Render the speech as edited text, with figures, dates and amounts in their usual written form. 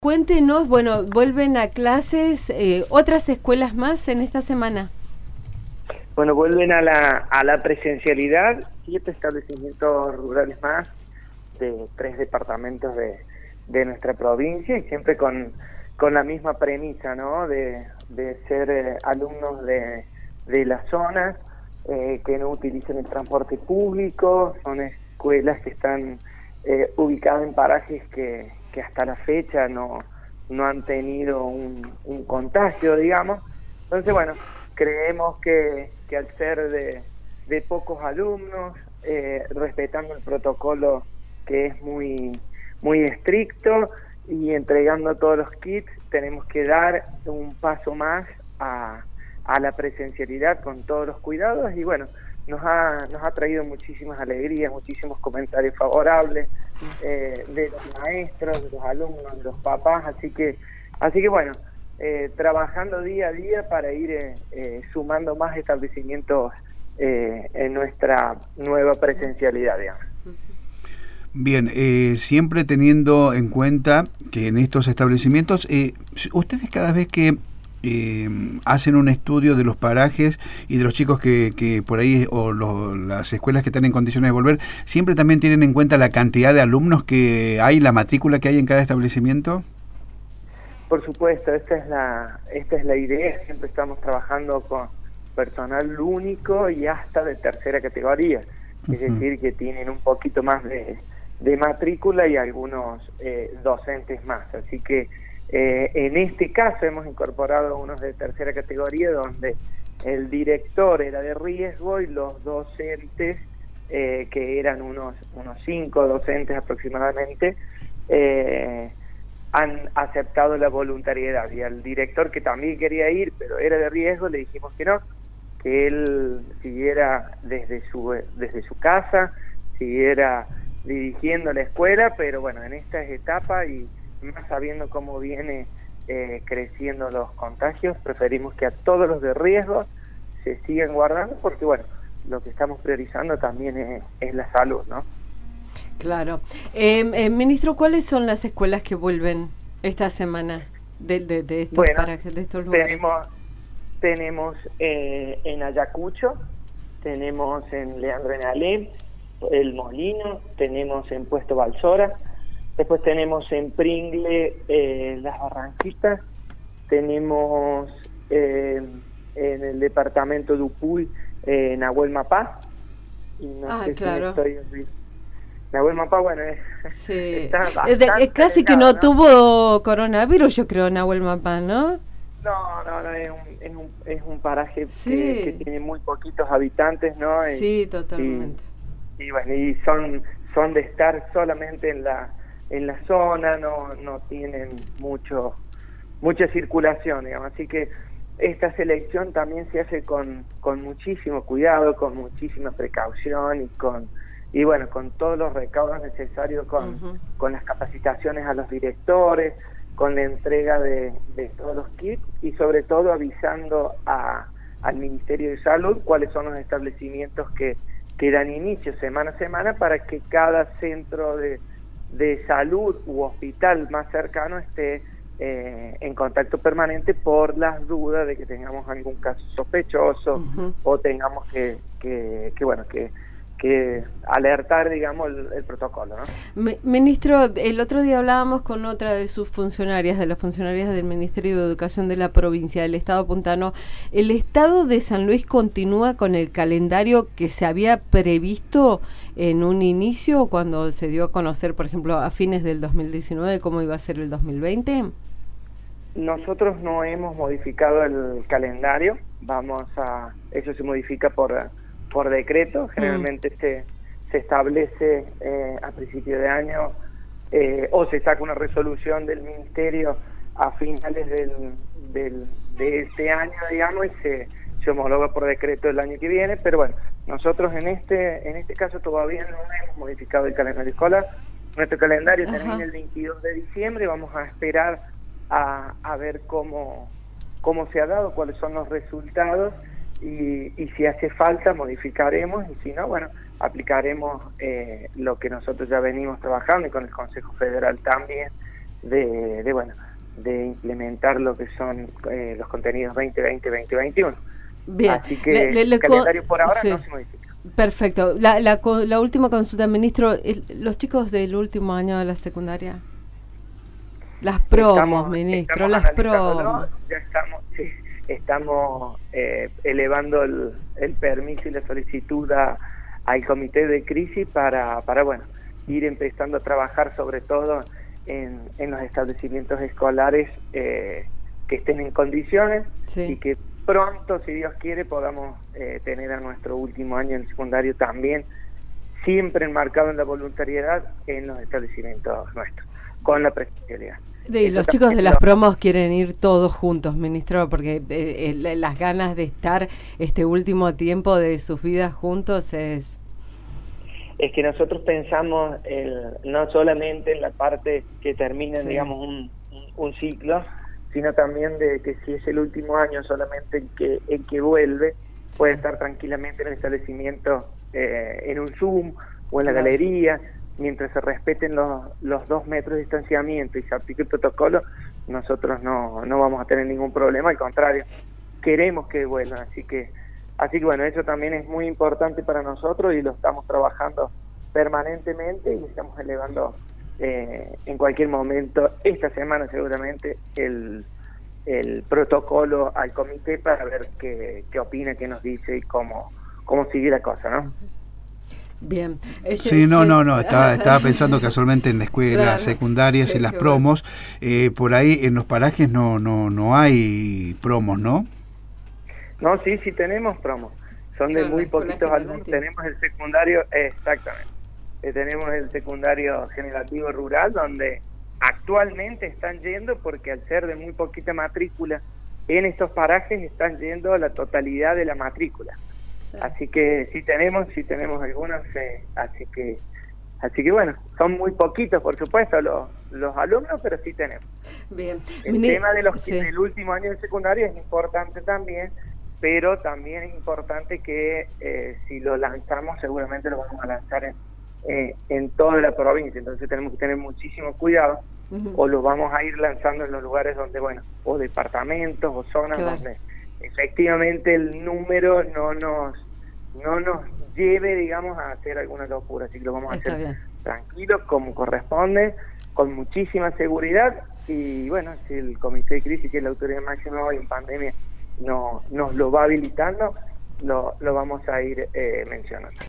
Cuéntenos, bueno, vuelven a clases, otras escuelas más en esta semana. Bueno, vuelven a la presencialidad 7 establecimientos rurales más de 3 departamentos de nuestra provincia y siempre con la misma premisa, ¿no? De ser alumnos de las zonas, que no utilicen el transporte público. Son escuelas que están ubicadas en parajes que hasta la fecha no han tenido un contagio, digamos. Entonces, bueno, creemos que al ser de pocos alumnos, respetando el protocolo que es muy estricto y entregando todos los kits, tenemos que dar un paso más a la presencialidad con todos los cuidados y bueno, nos ha traído muchísimas alegrías, muchísimos comentarios favorables de los maestros, de los alumnos, de los papás, así que bueno, trabajando día a día para ir sumando más establecimientos en nuestra nueva presencialidad, digamos. Bien, siempre teniendo en cuenta que en estos establecimientos, ustedes cada vez que hacen un estudio de los parajes y de los chicos que por ahí, o las escuelas que están en condiciones de volver, ¿siempre también tienen en cuenta la cantidad de alumnos que hay, la matrícula que hay en cada establecimiento? Por supuesto, esta es la idea. Siempre estamos trabajando con personal único y hasta de tercera categoría, es decir, que tienen un poquito más de matrícula y algunos docentes más. Así que en este caso hemos incorporado unos de tercera categoría donde el director era de riesgo y los docentes, que eran unos 5 docentes aproximadamente, han aceptado la voluntariedad, y al director, que también quería ir pero era de riesgo, le dijimos que no, que él siguiera desde su casa, siguiera dirigiendo la escuela, pero bueno, en esta etapa y más sabiendo cómo viene creciendo los contagios, preferimos que a todos los de riesgo se sigan guardando, porque bueno, lo que estamos priorizando también es la salud, ¿no? Claro. Ministro, ¿cuáles son las escuelas que vuelven esta semana de estos parajes, de estos lugares? Tenemos en Ayacucho, tenemos en Leandro en Alem, El Molino, tenemos en Puesto Balsora, después tenemos en Pringle, Las Barranquitas, tenemos en el departamento de Upuy, Nahuel Mapá, y no sé claro. si Nahuel Mapá, bueno, sí. Está casi que no tuvo coronavirus, yo creo, Nahuel Mapá, ¿no? No, es un paraje sí. que tiene muy poquitos habitantes, ¿no? Sí, totalmente. Y bueno, y son de estar solamente en la zona, no tienen mucha circulación, digamos, así que esta selección también se hace con muchísimo cuidado, con muchísima precaución y bueno, con todos los recaudos necesarios, con las capacitaciones a los directores, con la entrega de todos los kits y sobre todo avisando al Ministerio de Salud cuáles son los establecimientos que dan inicio semana a semana para que cada centro de salud u hospital más cercano esté en contacto permanente por las dudas de que tengamos algún caso sospechoso o tengamos que alertar, digamos, el protocolo, ¿no? Ministro, el otro día hablábamos con otra de sus funcionarias, de las funcionarias del Ministerio de Educación de la provincia del Estado Puntano. ¿El Estado de San Luis continúa con el calendario que se había previsto en un inicio cuando se dio a conocer, por ejemplo, a fines del 2019, cómo iba a ser el 2020? Nosotros no hemos modificado el calendario, eso se modifica por decreto, generalmente se establece a principio de año o se saca una resolución del Ministerio a finales de este año, digamos, y se homologa por decreto el año que viene, pero bueno, nosotros en este caso todavía no hemos modificado el calendario escolar. Nuestro calendario termina el 22 de diciembre, vamos a esperar a ver cómo se ha dado, cuáles son los resultados, y si hace falta modificaremos, y si no, bueno, aplicaremos lo que nosotros ya venimos trabajando y con el Consejo Federal también, de implementar lo que son los contenidos 2020-2021. Bien. Así que el calendario por ahora no se modifica. Perfecto. La última consulta, ministro, los chicos del último año de la secundaria, las promos, ministro, las promos. Ya estamos elevando el permiso y la solicitud al comité de crisis para ir empezando a trabajar sobre todo en los establecimientos escolares que estén en condiciones y que pronto, si Dios quiere, podamos tener a nuestro último año en secundario también, siempre enmarcado en la voluntariedad en los establecimientos nuestros, con la presencialidad. Los chicos de las promos quieren ir todos juntos, ministro, porque las ganas de estar este último tiempo de sus vidas juntos es que nosotros pensamos no solamente en la parte que termina, digamos, un ciclo, sino también de que si es el último año solamente el que vuelve, puede estar tranquilamente en el establecimiento, en un Zoom o en la galería, mientras se respeten los 2 metros de distanciamiento y se aplique el protocolo. Nosotros no vamos a tener ningún problema, al contrario, queremos que vuelvan, así que bueno, eso también es muy importante para nosotros y lo estamos trabajando permanentemente y estamos elevando en cualquier momento, esta semana seguramente, el protocolo al comité para ver qué opina, qué nos dice y cómo sigue la cosa, ¿no? Bien. Estaba pensando casualmente en la escuela, secundarias y las promos. Por ahí en los parajes no hay promos, ¿no? No, sí tenemos promos. Son de muy poquitos alumnos. Tenemos el secundario, exactamente. Tenemos el secundario generativo rural, donde actualmente están yendo, porque al ser de muy poquita matrícula, en estos parajes están yendo la totalidad de la matrícula. Así que sí tenemos algunos, así que bueno, son muy poquitos, por supuesto, los alumnos, pero sí tenemos. Bien. El tema de del último año de secundaria es importante también, pero también es importante que si lo lanzamos, seguramente lo vamos a lanzar en toda la provincia, entonces tenemos que tener muchísimo cuidado, o lo vamos a ir lanzando en los lugares donde, o departamentos o zonas donde efectivamente el número no nos lleve, digamos, a hacer alguna locura, así que lo vamos a hacer tranquilo, como corresponde, con muchísima seguridad, y bueno, si el comité de crisis, que es la autoridad máxima hoy en pandemia, nos lo va habilitando, lo vamos a ir mencionando.